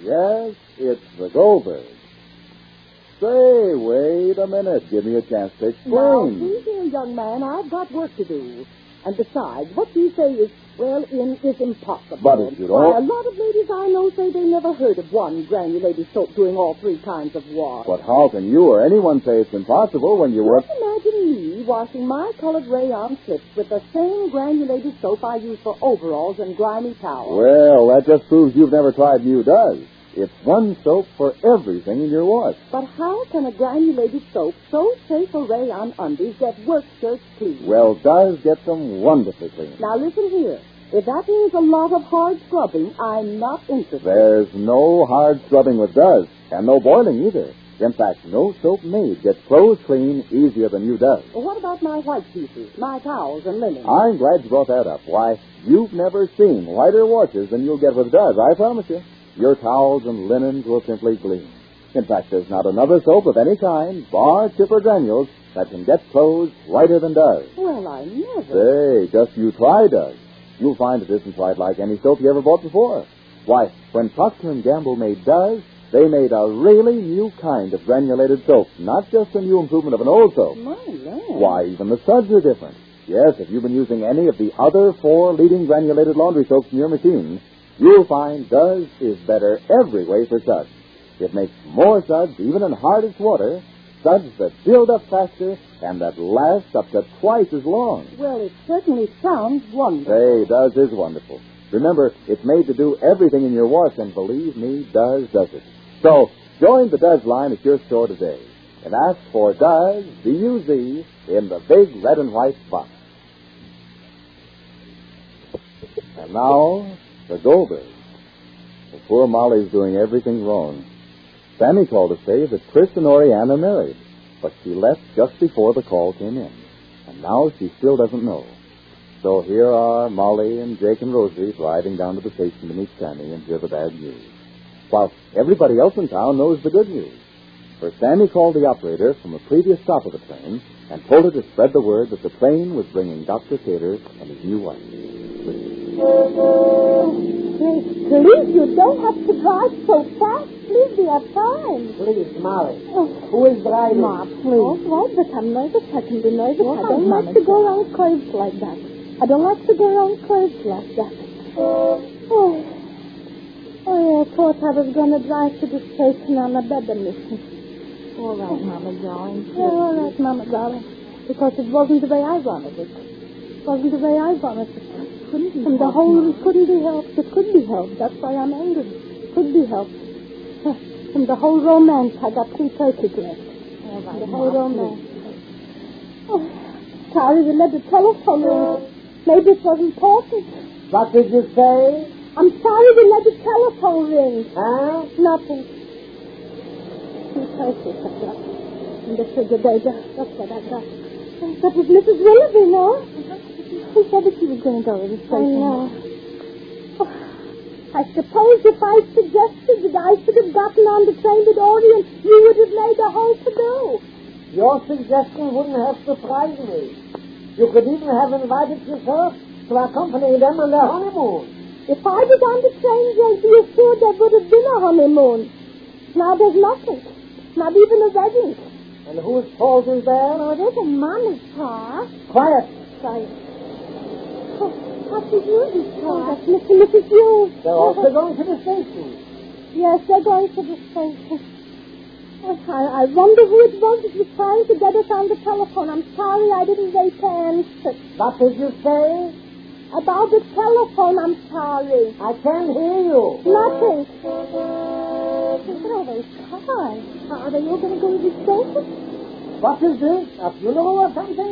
Yes, it's the Goldberg. Say, wait a minute. Give me a chance to explain. Now, see here, young man, I've got work to do. And besides, what you say is, is impossible. But if you don't... Why, a lot of ladies I know say they never heard of one granulated soap doing all three kinds of wash. But how can you or anyone say it's impossible when you work... Just imagine me washing my colored rayon slips with the same granulated soap I use for overalls and grimy towels. Well, that just proves you've never tried New Does. It's one soap for everything in your wash. But how can a granulated soap so safe for rayon undies get work shirts clean? Well, Does gets them wonderfully clean. Now, listen here. If that means a lot of hard scrubbing, I'm not interested. There's no hard scrubbing with Does, and no boiling either. In fact, no soap made gets clothes clean easier than New Does. Well, what about my white pieces, my towels and linen? I'm glad you brought that up. Why, you've never seen whiter washes than you'll get with Does, I promise you. Your towels and linens will simply gleam. In fact, there's not another soap of any kind, bar, chip, or granules, that can get clothes whiter than Does. Well, I never... Say, just you try Does. You'll find it isn't quite like any soap you ever bought before. Why, when Procter & Gamble made Does, they made a really new kind of granulated soap, not just a new improvement of an old soap. My land. Why, even the suds are different. Yes, if you've been using any of the other 4 leading granulated laundry soaps in your machine, you'll find Does is better every way for suds. It makes more suds, even in hardest water, suds that build up faster and that last up to twice as long. Well, it certainly sounds wonderful. Say, Does is wonderful. Remember, it's made to do everything in your wash, and believe me, Does does it. So, join the Does line at your store today and ask for Does, D-U-Z, in the big red and white box. And now, the Goldberg. Well, poor Molly's doing everything wrong. Sammy called to say that Chris and Orianne are married, but she left just before the call came in. And now she still doesn't know. So here are Molly and Jake and Rosie driving down to the station to meet Sammy and hear the bad news, while everybody else in town knows the good news. For Sammy called the operator from a previous stop of the train and told her to spread the word that the train was bringing Dr. Cater and his new wife. Please, you don't have to drive so fast. Please, we have time. Please, Molly. Who is driving? Ma, please. Oh, right, but I'm nervous. I can be nervous. I don't like to go around curves like that. I don't like to go around curves like that. Oh, I thought I was going to drive to the station on a better mission. All right, Mama, darling. Yeah, all right, Mama, darling. Because it wasn't the way I wanted it. It wasn't the way I wanted it. Couldn't be helped. The whole couldn't be helped. It could be helped. That's why I'm angry. Could be helped. From the whole romance, I got 3 turkeys left. All right, the whole romance. Oh, sorry, we let the telephone ring. Maybe it was important. What did you say? I'm sorry we let the telephone ring. Huh? Nothing. 2 turkeys I got. In the refrigerator. That's what I got. That was Mrs. Willoughby, no? Who said that she was going to go to the station? I know. Oh, I suppose if I suggested that I should have gotten on the train with Orion, you would have made the whole to-do. Your suggestion wouldn't have surprised me. You could even have invited yourself to accompany them on their honeymoon. If I was on the train, you'll be assured there would have been a honeymoon. Now there's nothing. Not even a wedding. And whose fault is there? Oh, it isn't Mama's car. Quiet. Quiet. Oh, that's Mrs. Hughes' car. Oh, that's Mr. and Mrs. Hughes. They're also going to the station. Yes, they're going to the station. Oh, I wonder who it was that was trying to get us on the telephone. I'm sorry I didn't wait to answer. What did you say? About the telephone, I'm sorry. I can't hear you. Nothing. Look at all those cars. Are they all going to go to the station? What is this? A funeral or something?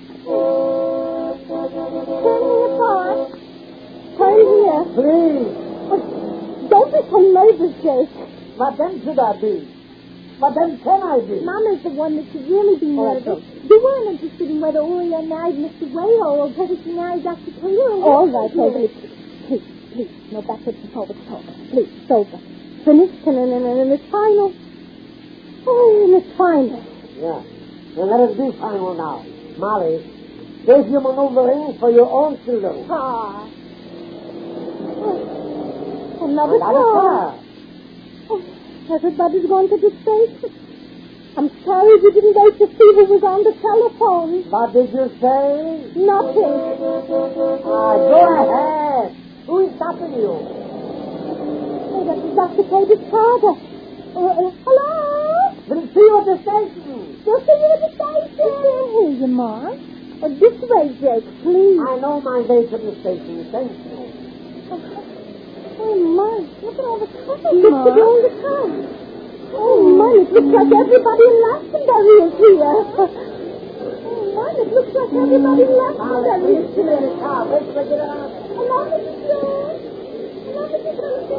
Turn me apart. Turn here. Please. Oh, don't be so nervous, Jake. What then should I be? What then can I be? Mama's the one that should really be nervous. Okay. You weren't interested in whether Uriah married Mr. Whale or whether she married Dr. Taylor. All right, Rosie. Please. No backwards and forwards talk. Please, it's over. Finished and it's final. Oh, and it's final. Yeah. Then let it be final now. Molly, save your maneuvering for your own children. Ah. Another Another car. car. Everybody's gone to the station. I'm sorry we didn't wait to see who was on the telephone. What did you say? Nothing. Go ahead. Who is stopping you? Oh, that was Dr. Cade's father. Hello? We'll see you at the station. We'll see you at the station. I can't hear you, Ma. This way, Jake, please. I know my way to the station. Thank you. Oh, my. Look at all the cars. It's all the cars. Oh, my, it looks like everybody in Glastonbury is here. Oh, my, it looks like everybody in Glastonbury is here. Wait till I get out. Hello, Mrs. Jones. Hello, Mrs.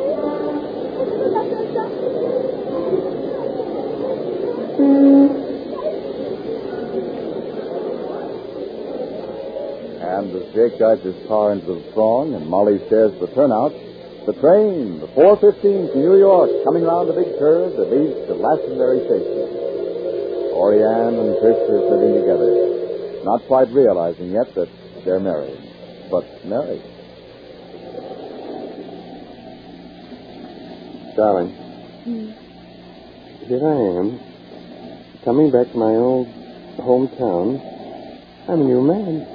And as Jake guides his car into the throng and Molly shares the turnout, the train, the 4:15 to New York, coming round the big curve that leads to Glastonbury Station. Oriane and Trish are sitting together, not quite realizing yet that they're married. But married. Darling, here I am, coming back to my old hometown. I'm a new man.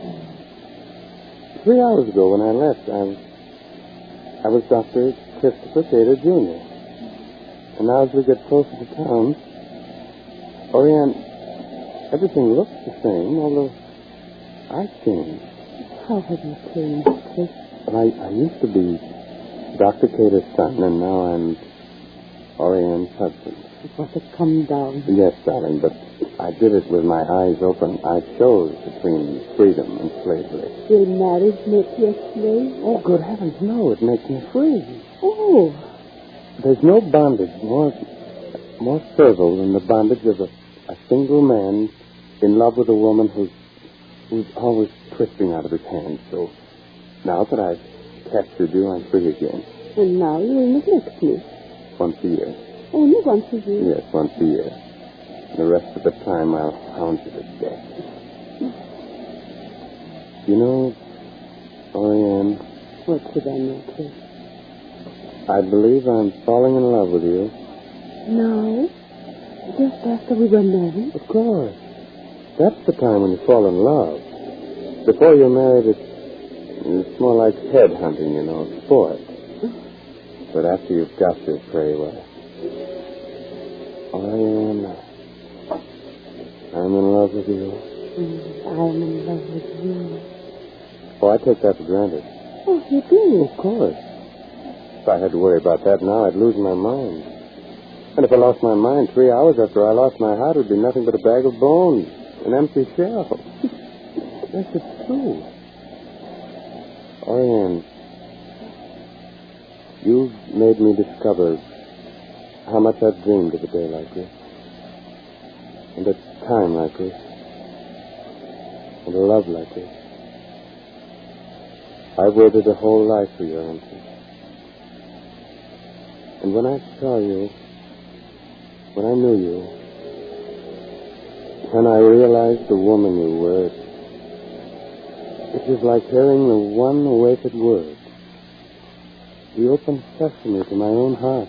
3 hours ago when I left, I was Dr. Christopher Cater, Jr. And now as we get closer to town, Oriane, everything looks the same, although I've changed. How have you changed, Chris? Well, I used to be Dr. Cater's son, and now I'm Oriane's husband. It was a come down. Yes, darling, but I did it with my eyes open. I chose between freedom and slavery. Will marriage make you a slave? Oh, good heavens, no, it makes me free. Oh. There's no bondage more fertile than the bondage of a single man in love with a woman who's always twisting out of his hands. So now that I've captured you, I'm free again. And now you will neglect me. Once a year. Only once a year? Yes, once a year. The rest of the time, I'll hound you to death. You know, Oriane... What should I know, Chris? I believe I'm falling in love with you. No? Just after we were married? Of course. That's the time when you fall in love. Before you're married, it's more like head hunting, you know, sport. But after you've got your prey, well... Oriane... I'm in love with you. I'm in love with you. Oh, I take that for granted. Oh, you do? Of course. If I had to worry about that now, I'd lose my mind. And if I lost my mind 3 hours after I lost my heart, it would be nothing but a bag of bones, an empty shell. Yes, it's true. Oriane, you've made me discover how much I've dreamed of a day like this. And a time like this. And a love like this. I've waited a whole life for your answer. And when I saw you, when I knew you, when I realized the woman you were, it was like hearing the one awaited word. The open sesame to my own heart.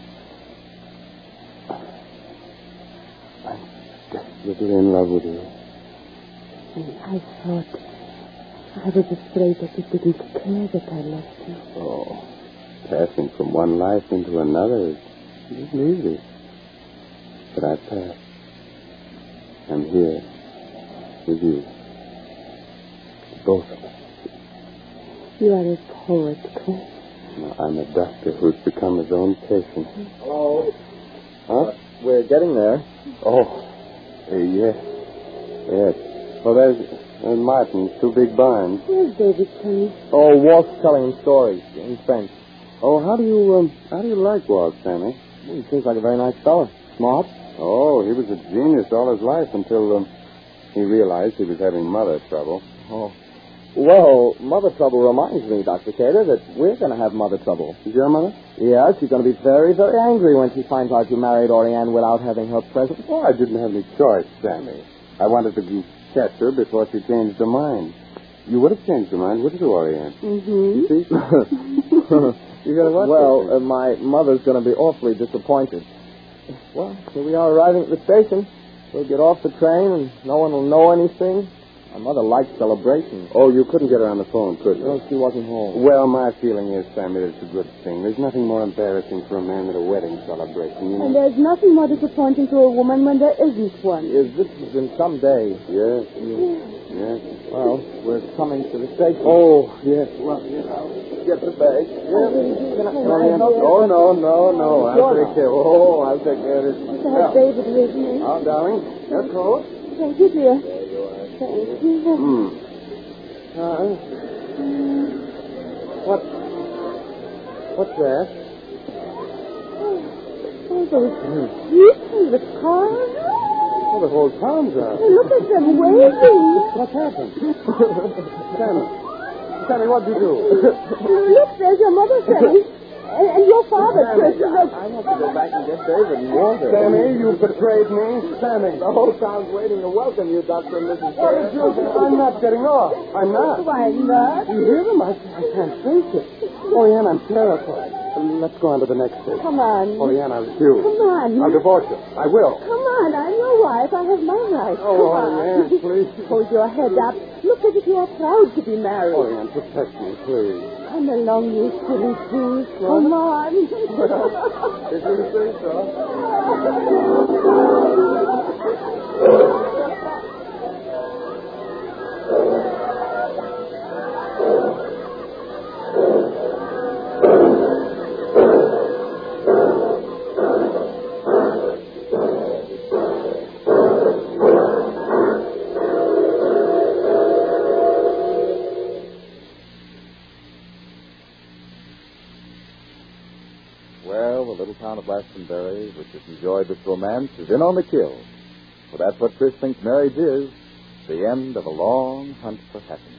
I'm desperately in love with you. I thought I was afraid that you didn't care that I left you. Oh, passing from one life into another isn't easy. But I passed. I'm here with you. Both of us. You are a poet, Chris. No, I'm a doctor who's become his own patient. Hello. Huh? We're getting there. Oh, yes. Yes. Well, there's Martin's two big barns. Where's David Kenny? Oh, Walt's telling him stories in French. Oh, how do you like Walt, Sammy? He seems like a very nice fellow. Smart. Oh, he was a genius all his life until he realized he was having mother trouble. Oh. Well, mother trouble reminds me, Dr. Cater, that we're going to have mother trouble. Is your mother? Yeah, she's going to be very, very angry when she finds out you married Oriane without having her present. Oh, I didn't have any choice, Sammy. I wanted to catch her before she changed her mind. You would have changed her mind, wouldn't you, Oriane? Mm-hmm. You see? You're going to watch Well, my mother's going to be awfully disappointed. Well, here we are arriving at the station. We'll get off the train and no one will know anything. My mother likes celebrations. Oh, you couldn't get her on the phone, could you? No, she wasn't home. Well, my feeling is, Sammy, that it's a good thing. There's nothing more embarrassing for a man than a wedding celebration, you know? And there's nothing more disappointing to a woman when there isn't one. This has been some day. Yes. Yes. Well, we're coming to the station. Oh, yes. Well, I'll get the bag. No. I'll take care. Oh, I'll take care of this. To have David with me. Oh, darling. That's close. Thank you, dear. Thank you. What's that? Oh, those jeeps and the cars. Oh, the whole town's out. Hey, look at them waving. What's happened? Sammy, what'd you do? Look, there's your mother, Sammy. And your father, Christopher. I want to go back and get David and Walter. Sammy, you betrayed me. Sammy. The whole town's waiting to welcome you, Dr. and Mrs. Perry. I'm not getting off. I'm not. Why not? You hear them? I can't face it. Oriana, I'm terrified. Let's go on to the next station. Come on. Oriana, I refuse. Come on. I'll divorce you. I will. Come on, I'm your wife. I have my rights. Oh, Come on. Oriana, please. Hold your head up. Look as if you are proud to be married. Oriana, protect me, please. Come along, you silly goose. Come on. If you say so. Well, the little town of Glastonbury, which has enjoyed this romance, is in on the kill. For that's what Chris thinks marriage is, the end of a long hunt for happiness.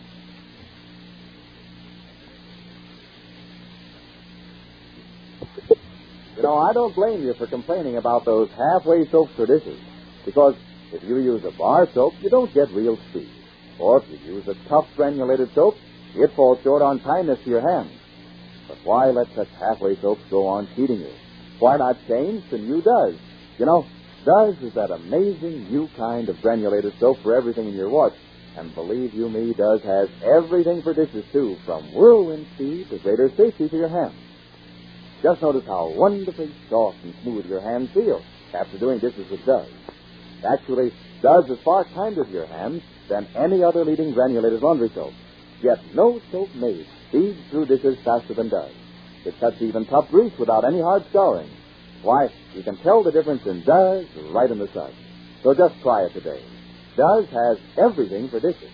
You know, I don't blame you for complaining about those halfway soaps for dishes, because if you use a bar soap, you don't get real speed. Or if you use a tough granulated soap, it falls short on kindness to your hands. But why let such halfway soaps go on cheating you? Why not change to new Duz? You know, Duz is that amazing new kind of granulated soap for everything in your wash. And believe you me, Duz has everything for dishes, too, from whirlwind speed to greater safety for your hands. Just notice how wonderfully soft and smooth your hands feel after doing dishes with Duz. Actually, Duz is far kinder to your hands than any other leading granulated laundry soap. Yet no soap made speeds through dishes faster than Duz. It cuts even tough grease without any hard scouring. Why, you can tell the difference in Duz right in the sun. So just try it today. Duz has everything for dishes.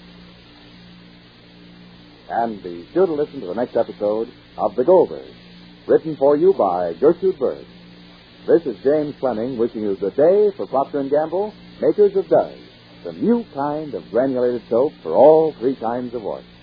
And be sure to listen to the next episode of The Goldbergs, written for you by Gertrude Berg. This is James Fleming wishing you good day for Procter & Gamble, makers of Duz, the new kind of granulated soap for all three kinds of wash.